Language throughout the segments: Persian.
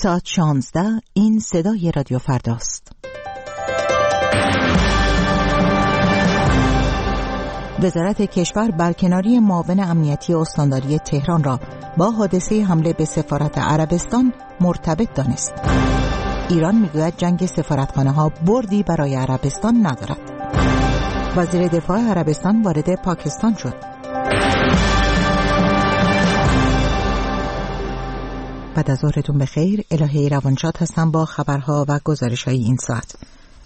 ساعت 16 این صدای رادیو فرداست. وزارت کشور برکناری معاون امنیتی استانداری تهران را با حادثه حمله به سفارت عربستان مرتبط دانست. ایران میگوید جنگ سفارتخانه‌ها بردی برای عربستان ندارد. وزیر دفاع عربستان وارد پاکستان شد. بعد از ظهرتون بخیر. الهه روانشاد هستم با خبرها و گزارش‌های این ساعت.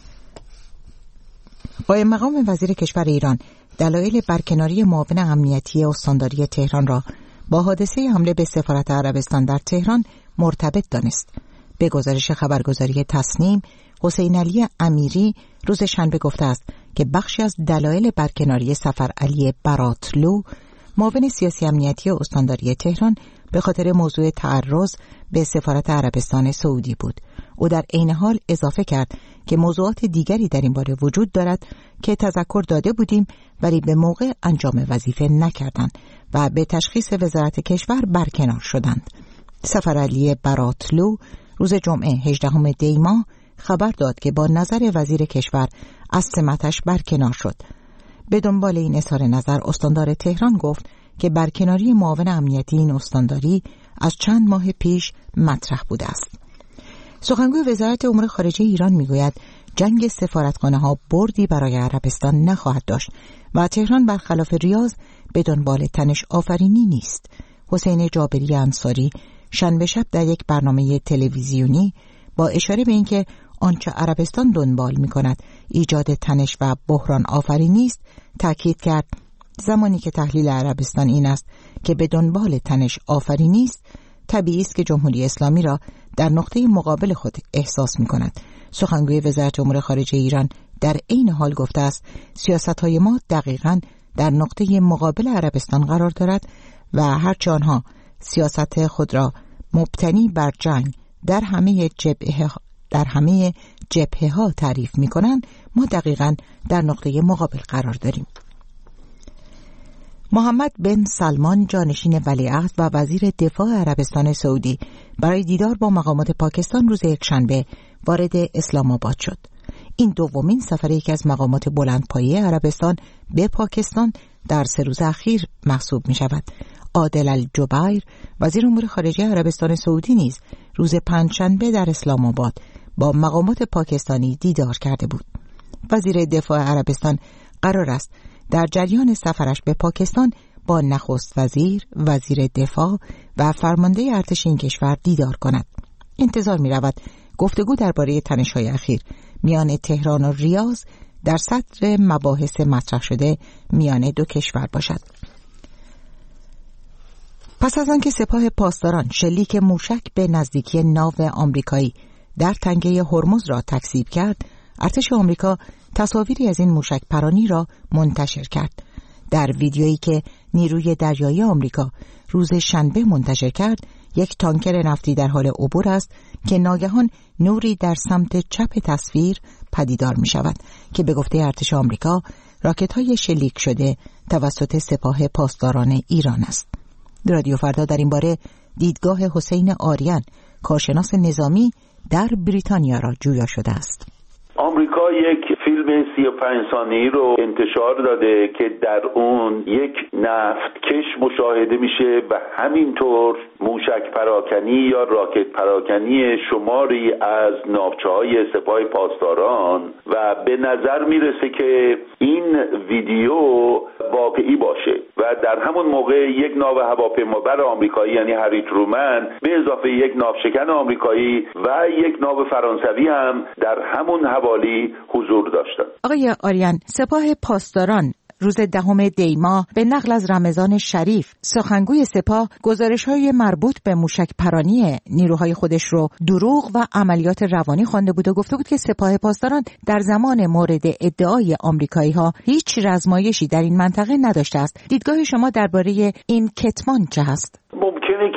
قائم مقام وزیر کشور ایران دلایل برکناری معاون امنیتی استانداری تهران را با حادثه حمله به سفارت عربستان در تهران مرتبط دانست. به گزارش خبرگزاری تصنیم، حسین علی امیری روز شنبه گفته است که بخشی از دلایل برکناری سفر علی براتلو معاون سیاسی امنیتی استانداری تهران به خاطر موضوع تعرض به سفارت عربستان سعودی بود. او در عین حال اضافه کرد که موضوعات دیگری در این باره وجود دارد که تذکر داده بودیم ولی به موقع انجام وظیفه نکردند و به تشخیص وزارت کشور برکنار شدند. سفر علی براتلو روز جمعه 18 دی ماه خبر داد که با نظر وزیر کشور از سمتش برکنار شد. به دنبال این اظهار نظر استاندار تهران گفت که برکناری معاون امنیتی این استانداری از چند ماه پیش مطرح بوده است. سخنگوی وزارت امور خارجه ایران میگوید جنگ سفارتخانه‌ها بردی برای عربستان نخواهد داشت و تهران برخلاف ریاض به دنبال تنش آفرینی نیست. حسین جابری انصاری شنبه شب در یک برنامه تلویزیونی با اشاره به اینکه آنچه عربستان دنبال می‌کند ایجاد تنش و بحران آفرینی است تاکید کرد زمانی که تحلیل عربستان این است که به دنبال تنش آفرینی است، طبیعی است که جمهوری اسلامی را در نقطه مقابل خود احساس می‌کند. سخنگوی وزارت امور خارجه ایران در عین حال گفته است سیاست‌های ما دقیقاً در نقطه مقابل عربستان قرار دارد و هرچه آنها سیاست خود را مبتنی بر جنگ در همه جبهه‌ها تعریف می‌کنند، ما دقیقاً در نقطه مقابل قرار داریم. محمد بن سلمان جانشین ولیعهد و وزیر دفاع عربستان سعودی برای دیدار با مقامات پاکستان روز یکشنبه وارد اسلام آباد شد. این دومین سفر یکی از مقامات بلندپایه عربستان به پاکستان در 3 روز اخیر محسوب می شود. عادل الجبیر وزیر امور خارجه عربستان سعودی نیز روز پنجشنبه در اسلام آباد با مقامات پاکستانی دیدار کرده بود. وزیر دفاع عربستان قرار است در جریان سفرش به پاکستان با نخست وزیر، وزیر دفاع و فرمانده ارتش این کشور دیدار کند. انتظار می رود گفتگو درباره تنش‌های اخیر میان تهران و ریاض در صدر مباحث مطرح شده میان دو کشور باشد. پس از آنکه سپاه پاسداران شلیک موشک به نزدیکی ناو آمریکایی در تنگه هرمز را تکذیب کرد، ارتش آمریکا تصاویری از این موشک پرانی را منتشر کرد. در ویدیویی که نیروی دریایی آمریکا روز شنبه منتشر کرد، یک تانکر نفتی در حال عبور است که ناگهان نوری در سمت چپ تصویر پدیدار می شود که به گفته ارتش آمریکا راکت‌های شلیک شده توسط سپاه پاسداران ایران است. رادیو فردا در این باره دیدگاه حسین آریان کارشناس نظامی در بریتانیا را جویا شده است. آمریکا یک فیلم 35 ثانیه‌ای رو انتشار داده که در اون یک نفتکش مشاهده میشه و همینطور موشک پراکنی یا راکت پراکنی شماری از ناوچه‌های سپاه پاسداران و به نظر میرسه که این ویدیو واقعی باشه و در همون موقع یک ناو هواپیمابر آمریکایی یعنی هری ترومن به اضافه یک ناوشکن آمریکایی و یک ناو فرانسوی هم در همون حوالی حضور داشتن. آقای آریان، سپاه پاسداران روز 10 دی ماه به نقل از رمضان شریف سخنگوی سپاه گزارش‌های مربوط به موشک پرانی نیروهای خودش رو دروغ و عملیات روانی خوانده بود و گفته بود که سپاه پاسداران در زمان مورد ادعای آمریکایی‌ها هیچ رزمایشی در این منطقه نداشته است. دیدگاه شما درباره این کتمان چه هست؟ ممکنه که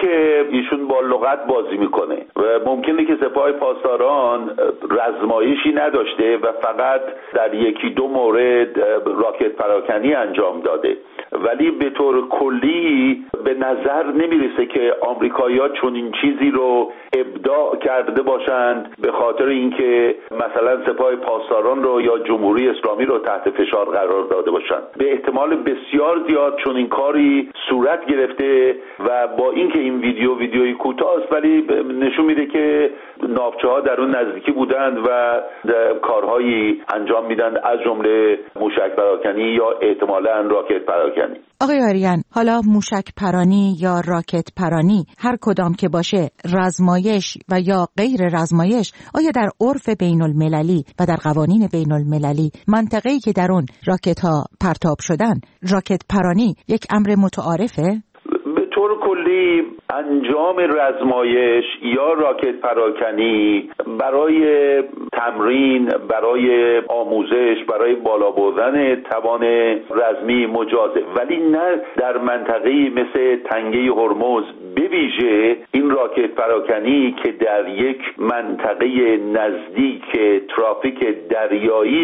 که ایشون با لغت بازی میکنه و ممکنه که سپاه پاسداران رزمایشی نداشته و فقط در یکی دو مورد راکت پراکنی انجام داده، ولی به طور کلی به نظر نمیرسه که آمریکایی‌ها چون این چیزی رو ابداع کرده باشند به خاطر اینکه مثلا سپاه پاسداران رو یا جمهوری اسلامی رو تحت فشار قرار داده باشند. به احتمال بسیار زیاد چون این کاری صورت گرفته و با اینکه این ویدیوی کوتاه است ولی نشون میده که ناوچه‌ها در اون نزدیکی بودند و کارهایی انجام میدن از جمله موشک پراکنی یا احتمالاً راکت پراکنی. آقای آریان، حالا موشک پرانی یا راکت پرانی هر کدام که باشه، رزمایش و یا غیر رزمایش، آیا در عرف بین المللی و در قوانین بین المللی منطقه‌ای که در اون راکت ها پرتاب شدن راکت پرانی یک امر متعارفه؟ به طور کلی انجام رزمایش یا راکت پراکنی برای تمرین، برای آموزش، برای بالا بردن توان رزمی مجازه، ولی نه در منطقه‌ای مثل تنگه هرمز. به ویژه این راکت پراکنی که در یک منطقه نزدیک ترافیک دریایی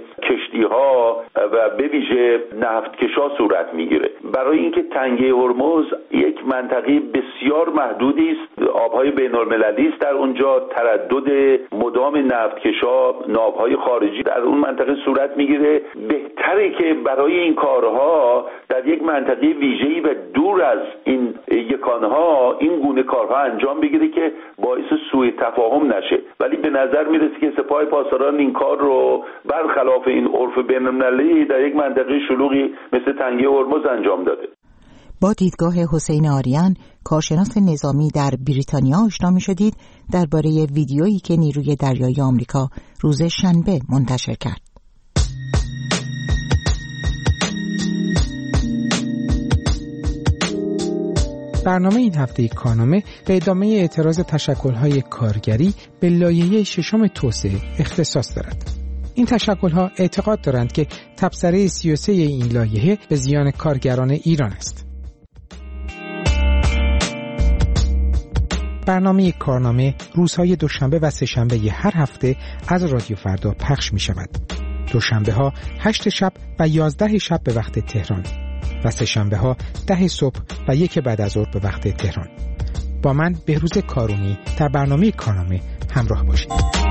کشتی‌ها و به ویژه نفتکشا صورت میگیره. برای اینکه تنگه هرمز یک منطقه بسیار محدودی است، آبهای بین‌المللی است، در اونجا تردد مدام نفتکشا، ناوهای خارجی در اون منطقه صورت میگیره. بهتره که برای این کارها در یک منطقه ویژه‌ای و دور از این یکانها این گونه کارها انجام بگیره که باعث سوء تفاهم نشه، ولی به نظر میرسه که سپاه پاسداران این کار رو برخلاف این عرف بین‌المللی در یک منطقه شلوغی مثل تنگه هرمز انجام داده. با دیدگاه حسین آریان، کارشناس نظامی در بریتانیا، آشنا می‌شدید درباره ویدیویی که نیروی دریایی آمریکا روز شنبه منتشر کرد. برنامه این هفته کارنامه به ادامه اعتراض تشکل‌های کارگری به لایحه ششم توسعه اختصاص دارد. این تشکل‌ها اعتقاد دارند که تبصره 33 این لایحه به زیان کارگران ایران است. برنامه کارنامه روزهای دوشنبه و سه‌شنبه هر هفته از رادیو فردا پخش می شود. دوشنبه ها 8 شب و 11 شب به وقت تهران و سه‌شنبه ها 10 صبح و 1 بعد از ظهر به وقت تهران. با من بهروز کارونی در برنامه کارنامه همراه باشید.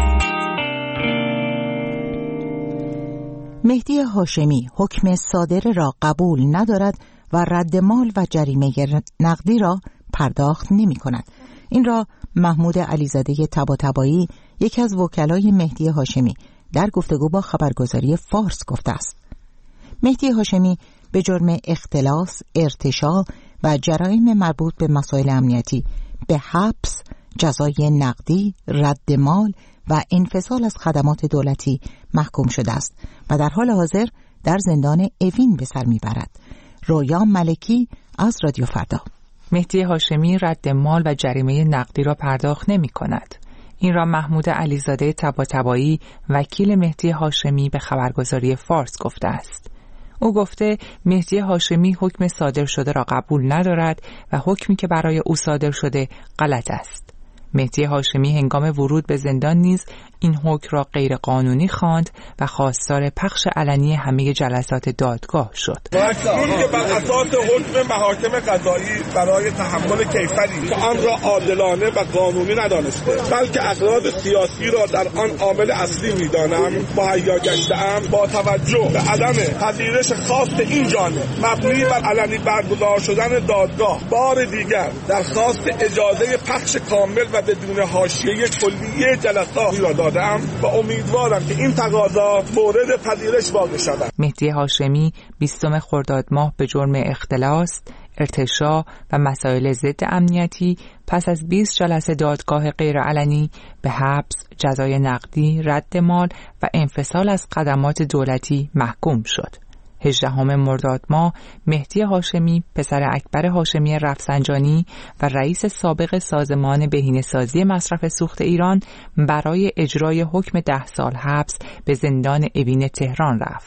مهدی هاشمی حکم صادره را قبول ندارد و رد مال و جریمه نقدی را پرداخت نمی کند. این را محمود علیزاده طباطبایی، یکی از وکلای مهدی هاشمی، در گفتگو با خبرگزاری فارس گفته است. مهدی هاشمی به جرم اختلاس، ارتشاء و جرایم مربوط به مسائل امنیتی به حبس، جزای نقدی، رد مال و انفصال از خدمات دولتی محکوم شده است و در حال حاضر در زندان اوین به سر میبرد. رویا ملکی از رادیو فردا. مهدی هاشمی رد مال و جریمه نقدی را پرداخت نمی کند. این را محمود علیزاده طباطبایی، وکیل مهدی هاشمی، به خبرگزاری فارس گفته است. او گفته مهدی هاشمی حکم صادر شده را قبول ندارد و حکمی که برای او صادر شده غلط است. مهدی هاشمی هنگام ورود به زندان نیز این حکم را غیر قانونی خواند و خواستار پخش علنی همه جلسات دادگاه شد. این که بر اساس حکم محاکم قضایی برای تحمل کیفری که آن را عادلانه و قانونی ندانسته بلکه اغراض سیاسی را در آن عامل اصلی می‌دانم، مهیا گشته‌ام با توجه به عدم پذیرش خواست این جانب مبنی بر علنی برگزار شدن دادگاه بار دیگر درخواست اجازه پخش کامل و بدون حاشیه کلیه جلسات را دادم و امیدوارم که این تقاضا مورد پذیرش واقع شود. مهدی هاشمی 20 خرداد ماه به جرم اختلاس، ارتشاء و مسائل ضد امنیتی پس از 20 جلسه دادگاه غیرعلنی به حبس، جزای نقدی، رد مال و انفصال از خدمات دولتی محکوم شد. 18 مرداد ماه مهدی هاشمی، پسر اکبر هاشمی رفسنجانی و رئیس سابق سازمان بهینه‌سازی مصرف سوخت ایران، برای اجرای حکم 10 سال حبس به زندان اوین تهران رفت.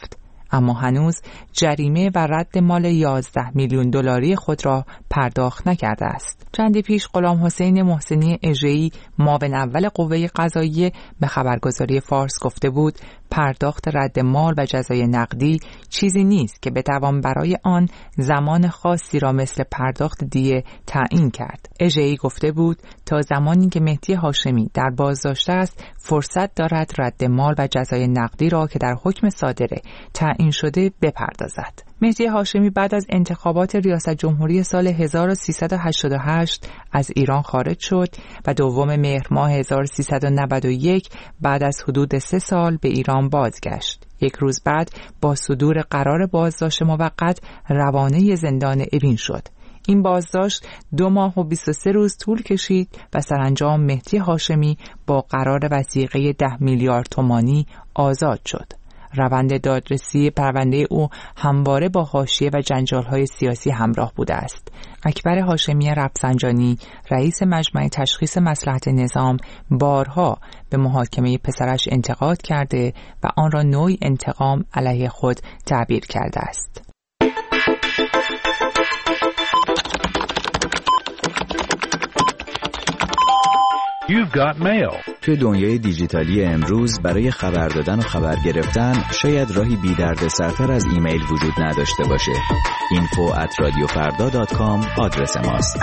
اما هنوز جریمه و رد مال 11 میلیون دلاری خود را پرداخت نکرده است. چندی پیش غلام حسین محسنی اژه‌ای معاون اول قوه قضاییه به خبرگزاری فارس گفته بود پرداخت رد مال و جزای نقدی چیزی نیست که بتوان برای آن زمان خاصی را مثل پرداخت دیه تعیین کرد. اژه‌ای گفته بود تا زمانی که مهدی هاشمی در بازداشت است فرصت دارد رد مال و جزای نقدی را که در حکم صادره تعیین شده بپردازد. مهدی هاشمی بعد از انتخابات ریاست جمهوری سال 1388 از ایران خارج شد و 2 مهر ماه 1391 بعد از حدود 3 سال به ایران بازگشت. 1 روز بعد با صدور قرار بازداشت موقت روانه زندان اوین شد. این بازداشت 2 ماه و 23 روز طول کشید و سرانجام مهدی هاشمی با قرار وثیقه 10 میلیارد تومانی آزاد شد. روند دادرسی پرونده او همواره با حاشیه و جنجال‌های سیاسی همراه بوده است. اکبر هاشمی رفسنجانی رئیس مجمع تشخیص مصلحت نظام بارها به محاکمه پسرش انتقاد کرده و آن را نوعی انتقام علیه خود تعبیر کرده است. You've got mail. توی دنیای دیجیتالی امروز برای خبر دادن و خبر گرفتن شاید راهی بی دردسرتر از ایمیل وجود نداشته باشه. info@radiofarda.com آدرس ماست.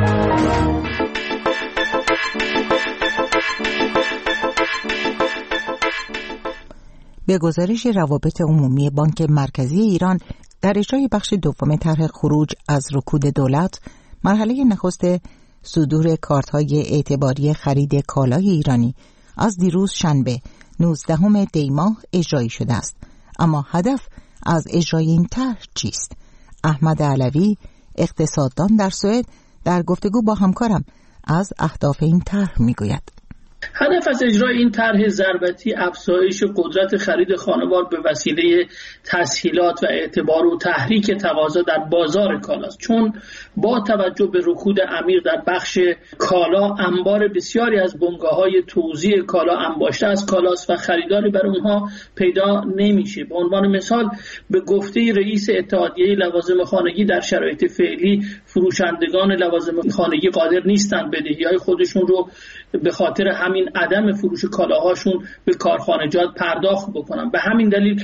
به گزارش روابط عمومی بانک مرکزی ایران در اجرای بخش دوم طرح خروج از رکود دولت، مرحله نخست صدور کارت‌های اعتباری خرید کالای ایرانی از دیروز شنبه 19 دی ماه اجرایی شده است. اما هدف از اجرای این طرح چیست؟ احمد علوی، اقتصاددان در سوئد، در گفتگو با همکارم از اهداف این طرح میگوید. هدف از اجرای این طرح ضربتی افزایش قدرت خرید خانوار به وسیله تسهیلات و اعتبار و تحریک تقاضا در بازار کالاست، چون با توجه به رکود عمیق در بخش کالا انبار بسیاری از بنگاه‌های توزیع کالا انباشته از کالاست و خریداری بر اونها پیدا نمیشه. به عنوان مثال به گفته رئیس اتحادیه لوازم خانگی در شرایط فعلی فروشندگان لوازم خانگی قادر نیستند بدهی‌های خودشون رو به خاطر همین عدم فروش کالاهاشون به کارخانجات پرداخت بکنن. به همین دلیل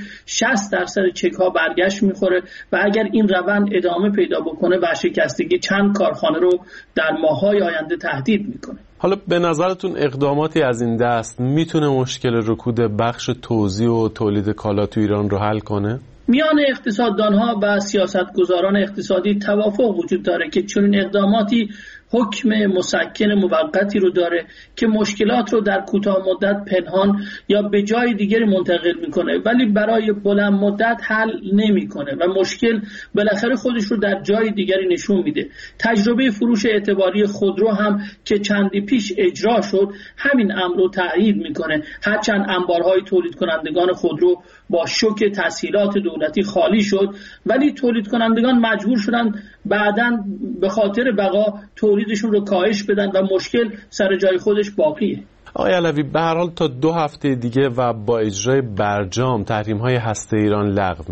60% چک‌ها برگشت میخوره و اگر این روند ادامه پیدا بکنه ورشکستگی چند کارخانه رو در ماه‌های آینده تهدید میکنه. حالا به نظرتون اقداماتی از این دست میتونه مشکل رکود بخش توزیع و تولید کالا تو ایران رو حل کنه؟ میان اقتصاددانها و سیاستگزاران اقتصادی توافق وجود داره که چنین اقداماتی حکم مسکن موقتی رو داره که مشکلات رو در کوتاه مدت پنهان یا به جای دیگری منتقل میکنه، ولی برای بلند مدت حل نمیکنه و مشکل بالاخره خودش رو در جای دیگری نشون میده. تجربه فروش اعتباری خودرو هم که چندی پیش اجرا شد همین امر رو تایید میکنه. هرچند انبارهای تولید کنندگان خودرو با شوک تسهیلات دولتی خالی شد، ولی تولید کنندگان مجبور شدن بعداً به خاطر بقا تولیدشون رو کاهش بدن و مشکل سر جای خودش باقیه. آقای علوی، به هر حال تا 2 هفته دیگه و با اجرای برجام تحریم‌های هسته ایران لغو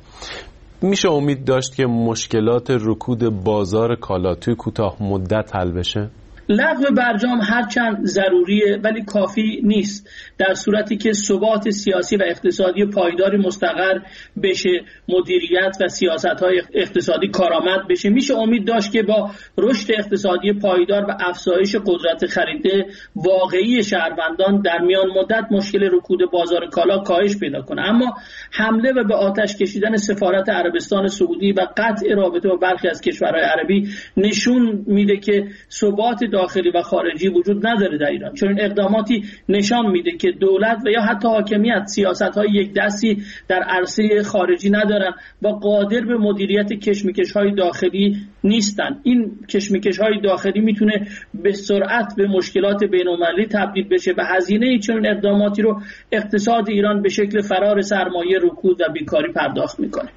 میشه امید داشت که مشکلات رکود بازار کالا توی کوتاه مدت حل بشه؟ لغو برجام هرچند ضروریه ولی کافی نیست. در صورتی که ثبات سیاسی و اقتصادی پایداری مستقر بشه، مدیریت و سیاست‌های اقتصادی کارآمد بشه، میشه امید داشت که با رشد اقتصادی پایدار و افزایش قدرت خرید واقعی شهروندان در میان مدت مشکل رکود بازار کالا کاهش پیدا کنه. اما حمله و به آتش کشیدن سفارت عربستان سعودی و قطع رابطه با برخی از کشورهای عربی نشون میده که ثبات داخلی و خارجی وجود نداره در ایران. چون این اقداماتی نشان میده که دولت و یا حتی حاکمیت سیاست‌های یک دستی در عرصه خارجی ندارن و قادر به مدیریت کشمکش‌های داخلی نیستن. این کشمکش‌های داخلی میتونه به سرعت به مشکلات بین‌المللی تبدیل بشه و هزینه چنین اقداماتی رو اقتصاد ایران به شکل فرار سرمایه، رکود و بیکاری پرداخت میکنه.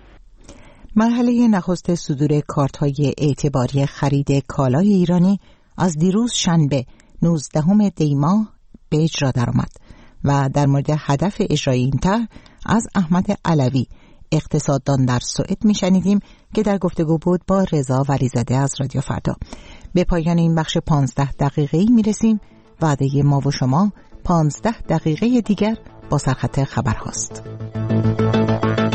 مرحله نخست صدور کارت‌های اعتباری خرید کالای ایرانی از دیروز شنبه 19 دی ماه به اجرا درآمد و در مورد هدف اجرای این طرح از احمد علوی، اقتصاددان در سوئد میشنیدیم که در گفتگو بود با رضا ولیزاده از رادیو فردا. به پایان این بخش 15 دقیقه‌ای میرسیم. وعده ما و شما 15 دقیقه دیگر با سرخط خبر هاست.